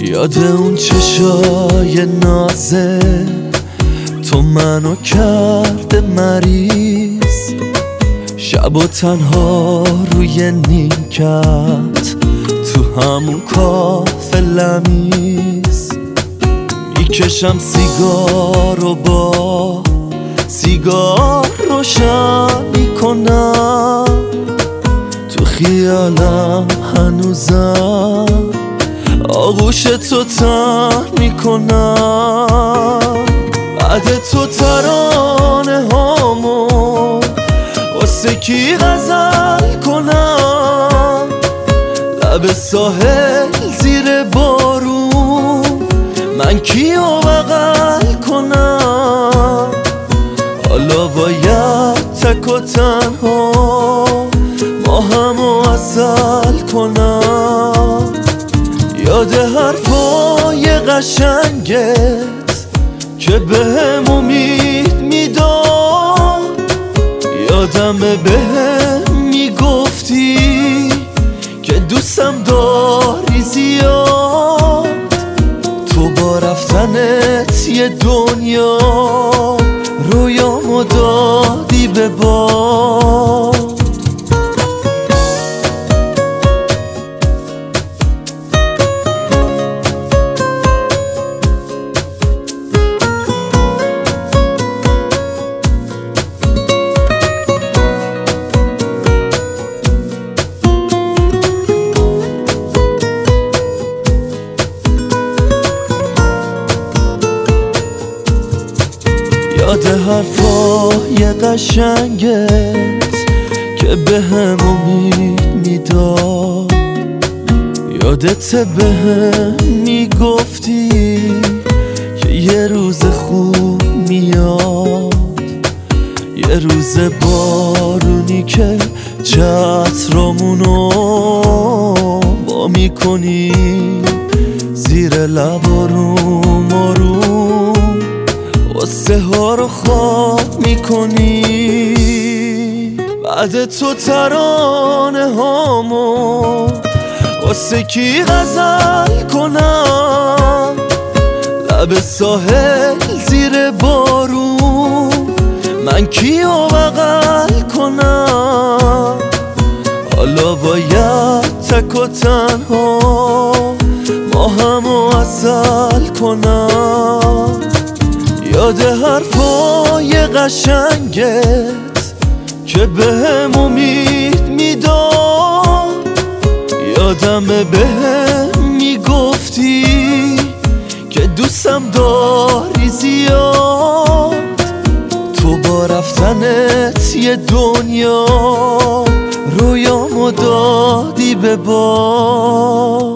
یاد اون چشای نازه تو منو کرده مریض، شب و تنها روی نیمکت تو همون کافه لمیز. میکشم سیگار و با سیگار روشن میکنم، تو خیالم هنوزم آغوش تو تن میکنم. بعد تو ترانه هامو واسه کی غزل کنم، لب ساحل زیر بارون من کیو بغل کنم. حالا باید تک و تنها ما همو عسل کنم. یاد حرفای قشنگت که بهم امید میداد، یادم بهم میگفتی که دوستم داری زیاد. تو با رفتنت یه دنیا رویامو دادی به باد. یاد حرفای قشنگت که بهم امید میداد، یادت بهم میگفتی که یه روز خوب میاد. یه روز بارونی که چترامونو با میکنی زیر لب آروم آروم قصه ها رو خواب میکنی. بعد تو ترانه هامو واسه کی غزل کنم، لب ساحل زیر بارون من کیو بغل کنم. حالا باید تک و تنها ما همو عسل کنم. یاد حرفای قشنگت که بهم امید میداد، یادم بهم میگفتی که دوستم داری زیاد. تو با رفتنت یه دنیا رویامو دادی به باد.